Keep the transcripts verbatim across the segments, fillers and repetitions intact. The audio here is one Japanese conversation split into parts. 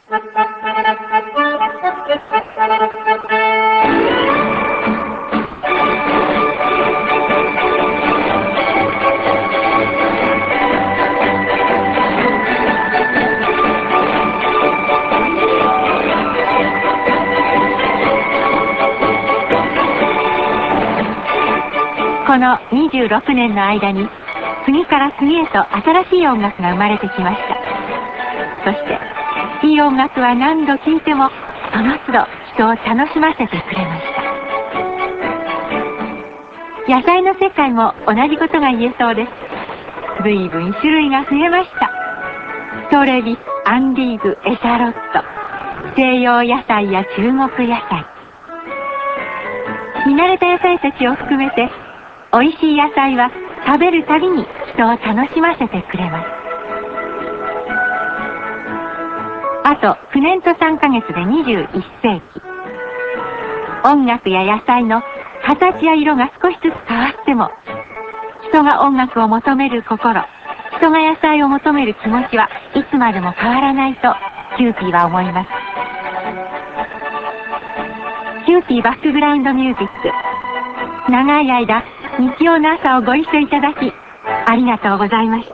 このにじゅうろくねんの間に次から次へと新しい音楽が生まれてきました。そしていい音楽は何度聴いてもその都度人を楽しませてくれました。野菜の世界も同じことが言えそうです。随分種類が増えました。トレビス、アンディーブ、エシャロット、西洋野菜や中国野菜、見慣れた野菜たちを含めておいしい野菜は食べるたびに人を楽しませてくれます。あときゅうねんとさんかげつでにじゅういっせいき。音楽や野菜の形や色が少しずつ変わっても、人が音楽を求める心、人が野菜を求める気持ちはいつまでも変わらないとキューピーは思います。キューピーバックグラウンドミュージック、長い間日曜の朝をご一緒いただきありがとうございました。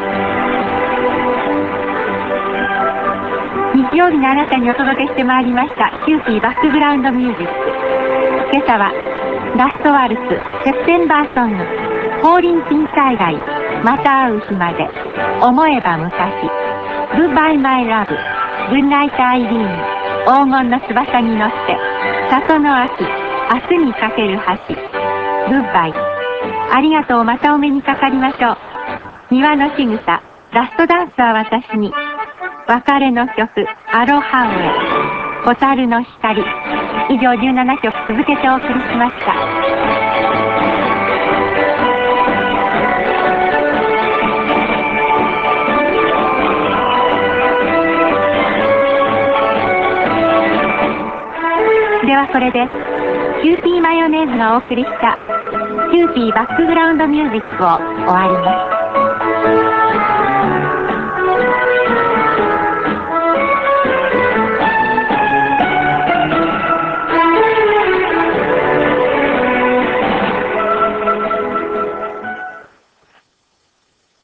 日曜日のあなたにお届けしてまいりましたキューピーバックグラウンドミュージック。今朝はラストワルツ、セプテンバーソング、降臨震災害、また会う日まで、思えば昔、グッバイマイラブ、グッナイトアイリーン、黄金の翼に乗って、里の秋、明日にかける橋、グッバイ、ありがとう、またお目にかかりましょう。庭の仕草、ラストダンスは私に、別れの曲、アロハウェイ、蛍の光、以上じゅうななきょく続けてお送りしました。ではこれでキューピーマヨネーズがお送りしたキューピーバックグラウンドミュージックを終わります。